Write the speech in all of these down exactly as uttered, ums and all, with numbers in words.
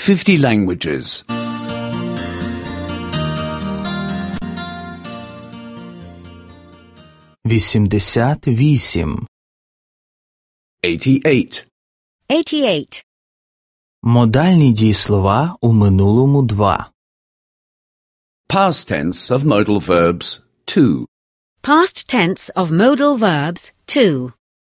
fifty languages. вісімдесят вісім. eighty-eight. eighty-eight. Модальні дієслова у минулому два. Past tense of modal verbs two. Past tense of modal verbs two.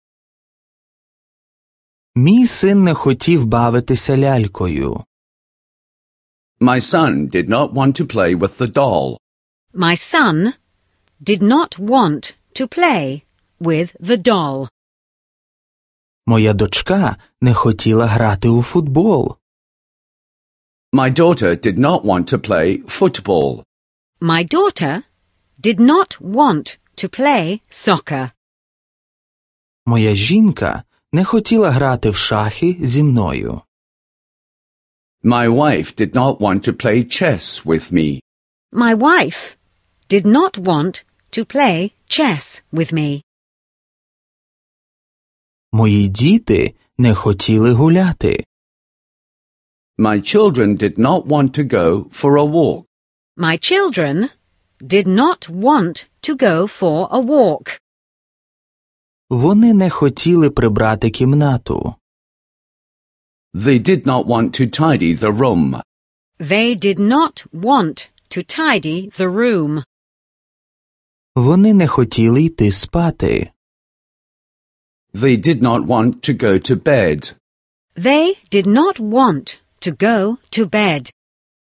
Мій син не хотів бавитися лялькою. My son did not want to play with the doll. My son did not want to play with the doll. Моя дочка не хотіла грати у футбол. My daughter did not want to play football. My daughter did not want to play soccer. Моя жінка не хотіла грати в шахи зі мною. My wife did not want to play chess with me. My wife did not want to play chess with me. Мої діти не хотіли гуляти. My children did not want to go for a walk. My children did not want to go for a walk. Вони не хотіли прибрати кімнату. They did not want to tidy the room. They did not want to tidy the room. Вони не хотіли йти спати. They did not want to go to bed. They did not want to go to bed.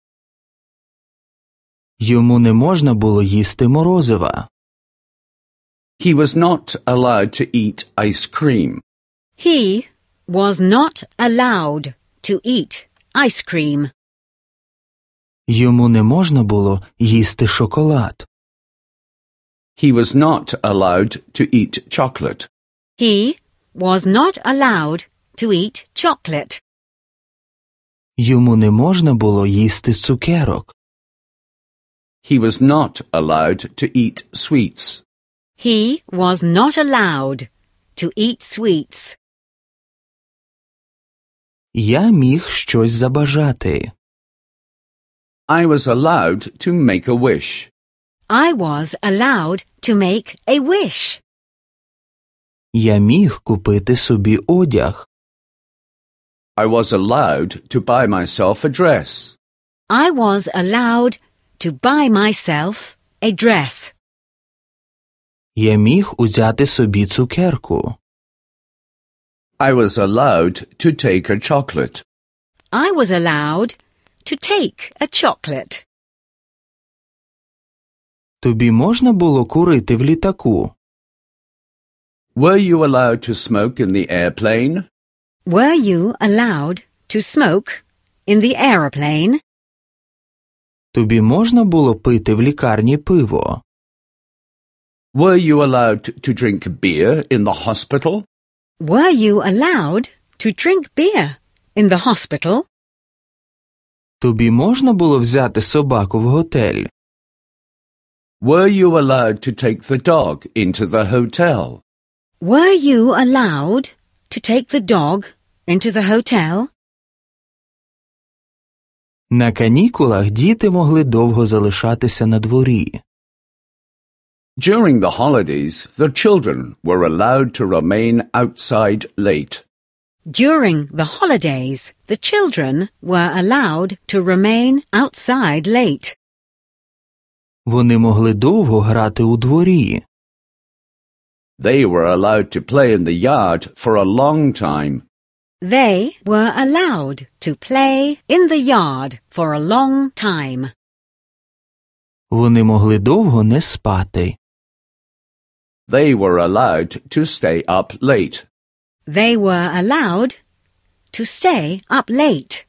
Йому не можна було їсти морозива. He was not allowed to eat ice cream. He was not allowed to eat ice cream. Йому не можна було їсти шоколад. He was not allowed to eat chocolate. He was not allowed to eat chocolate. Йому не можна було їсти цукерок. He was not allowed to eat sweets. He was not allowed to eat sweets. Я міг щось забажати. I was allowed to make a wish. I was allowed to make a wish. Я міг купити собі одяг. I was allowed to buy myself a dress. I was allowed to buy myself a dress. Я міг узяти собі цукерку. I was allowed to take a chocolate. I was allowed to take a chocolate. Тобі можна було курити в літаку? Were you allowed to smoke in the airplane? Were you allowed to smoke in the aeroplane? Тобі можна було пити в лікарні пиво? Were you allowed to drink beer in the hospital? Were you allowed to drink beer in the hospital? Тобі можна було взяти собаку в готель? Were you allowed to take the dog into the hotel? Were you allowed to take the dog into the hotel? На канікулах діти могли довго залишатися на дворі. During the holidays, the children were allowed to remain outside late. During the holidays, the children were allowed to remain outside late. Вони могли довго грати у дворі. They were allowed to play in the yard for a long time. They were allowed to play in the yard for a long time. Вони могли довго не спати. They were allowed to stay up late. They were allowed to stay up late.